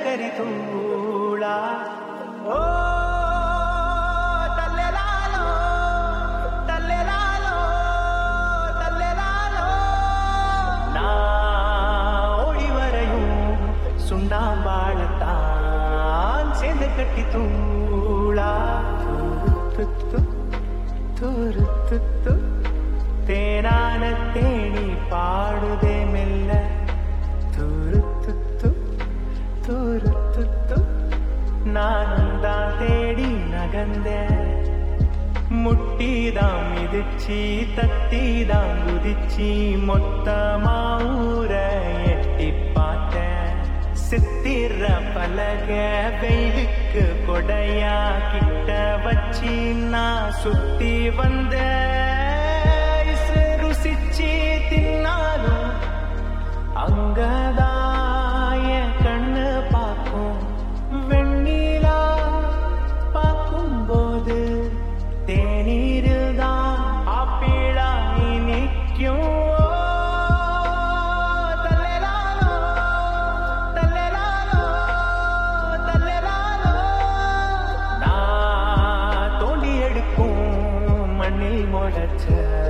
கரி தூளா ஓ தல்லெலாலோ தல்லெலாலோ தல்லெலாலோ நான் ஓடி வரையும் சுண்ணாம்பாளத்தான் சேர்ந்து கட்டி தூளா துரு தேனான தேனி பாடுதே மெல்ல துரு நானும் தான் தேடி நகர்ந்த முட்டிதான் மிதிச்சி தத்திதான் குதிச்சி மொத்தமா ஊர எட்டி பார்த்தேன் சித்திர பலக வெயிலுக்கு கொடையா கிட்ட வச்சி நான் சுத்தி வந்த ருசிச்சி தின்னாலும் அங்கதான் என் கண்ணு பார்க்கும் வெண்ணிலா பார்க்கும்போது தேநீரில் தான் ஆப்பிளா நிற்கும் மண்ணில் முளைச்ச